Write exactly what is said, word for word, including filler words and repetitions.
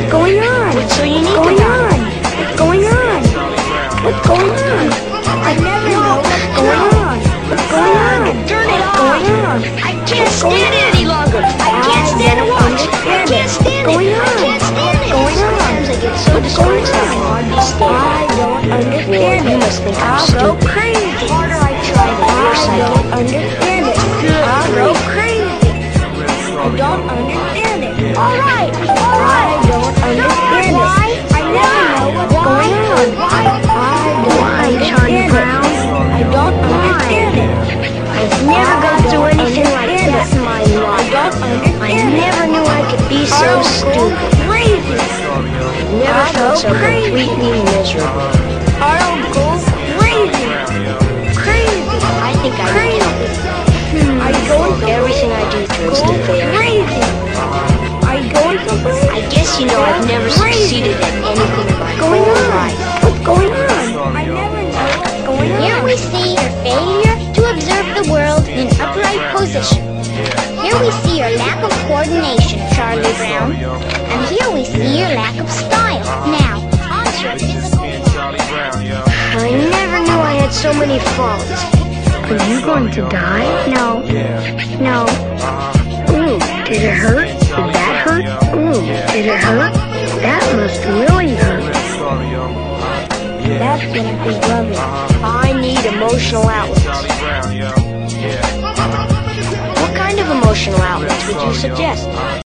What's going on? What's so unique going about on? What's going on? What's going on? I never know what's going on. What's going on? Turn it What's off! going on? I can't stand it any longer! I can't stand to watch! I can't stand it! Going I on? can't stand it! Going on? Sometimes I get so discouraged that I can hardly stand I it. don't understand Well, it. you must think I'm I'll go stupid. crazy. The harder I try, the worse I I don't get. understand it. I'll go crazy. I don't understand it. All right, all I right. don't understand it. Why? I never know what's going on. Why? I don't understand it. I don't understand it. I've never gone through anything like that in my I life. don't understand I it. never knew I could be so I'll go stupid. crazy. I've never I'll felt go so crazy. completely miserable. I'll go crazy. Crazy. I think I Crazy. need help. Hmm. Are you going someplace? Everything I do turns Go to failure. crazy. Are you going someplace? I guess you know I've never Crazy. succeeded at anything in my going whole on? life. What's going on? I never know what's going on. Here we see your failure to observe the world in an upright position. Here we see your lack of coordination, Charlie Brown. And here we see your lack of style. Now, on to your physical flaws. I never knew I had so many faults. Are you going to die? No. No. Ooh, did it hurt? Did that hurt? Ooh, did it hurt? That must really hurt. That's when I think love is. I need emotional outlets. What kind of emotional outlets would you suggest?